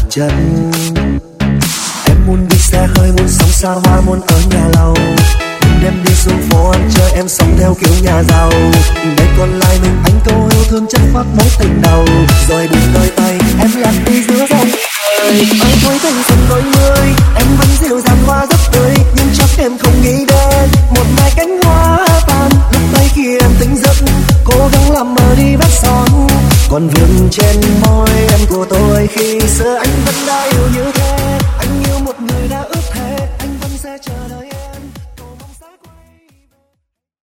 chân. Em muốn đi xe hơi, muốn sống xa hoa, muốn ở nhà lầu, đêm đi xuống phố ăn chơi, em sống theo kiểu nhà giàu. Đây còn lại mình anh câu yêu thương chất phát mối tình đầu, rồi buông đôi tay em lạc đi giữa dòng đời. Ơi thôi thanh xuân đôi mươi, em vẫn dịu dàng hoa rất tươi, nhưng chắc em không nghĩ đến một ngày cánh hoa tàn. Lúc tay khi em tỉnh giấc, cố gắng làm mờ đi vết son còn vương trên môi em của tôi, khi xưa anh vẫn đã yêu như thế.